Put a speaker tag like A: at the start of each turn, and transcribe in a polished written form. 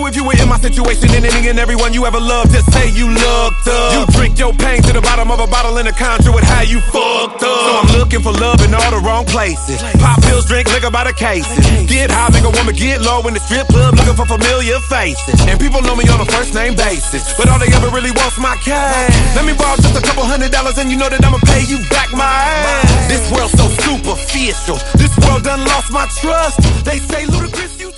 A: you if you were in my situation? And any and everyone you ever loved, just say you looked up. You drink your pain to the bottom of a bottle and conjure with how you fucked up. So I'm looking for love in all the wrong places. Pop pills, drink liquor by the cases. Get high, make a woman get low in the strip club, looking for familiar faces. And people know me on a first name basis, but all they ever really want's my cash. Let me borrow just a couple $100 and you know that I'ma pay you back my ass. This world's so superficial. This world done lost my trust. They say Ludacris, you